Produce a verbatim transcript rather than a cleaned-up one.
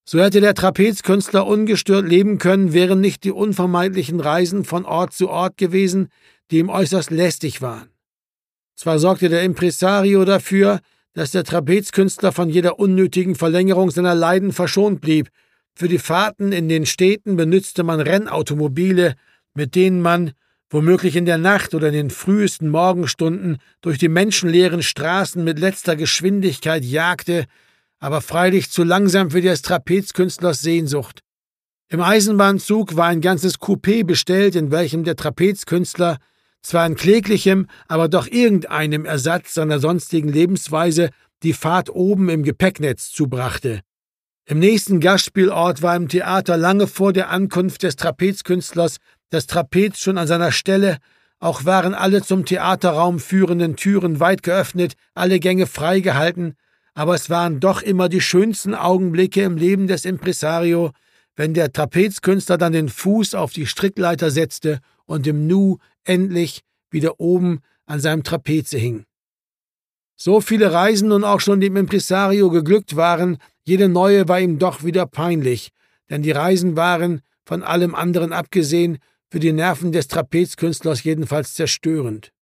So hätte der Trapezkünstler ungestört leben können, wären nicht die unvermeidlichen Reisen von Ort zu Ort gewesen, die ihm äußerst lästig waren. Zwar sorgte der Impresario dafür, dass der Trapezkünstler von jeder unnötigen Verlängerung seiner Leiden verschont blieb. Für die Fahrten in den Städten benützte man Rennautomobile, mit denen man, womöglich in der Nacht oder in den frühesten Morgenstunden, durch die menschenleeren Straßen mit letzter Geschwindigkeit jagte, aber freilich zu langsam für des Trapezkünstlers Sehnsucht. Im Eisenbahnzug war ein ganzes Coupé bestellt, in welchem der Trapezkünstler zwar in kläglichem, aber doch irgendeinem Ersatz seiner sonstigen Lebensweise die Fahrt oben im Gepäcknetz zubrachte. Im nächsten Gastspielort war im Theater lange vor der Ankunft des Trapezkünstlers das Trapez schon an seiner Stelle, auch waren alle zum Theaterraum führenden Türen weit geöffnet, alle Gänge freigehalten, aber es waren doch immer die schönsten Augenblicke im Leben des Impresario, wenn der Trapezkünstler dann den Fuß auf die Strickleiter setzte und im Nu endlich wieder oben an seinem Trapeze hing. So viele Reisen nun auch schon dem Impresario geglückt waren, jede neue war ihm doch wieder peinlich, denn die Reisen waren, von allem anderen abgesehen, für die Nerven des Trapezkünstlers jedenfalls zerstörend.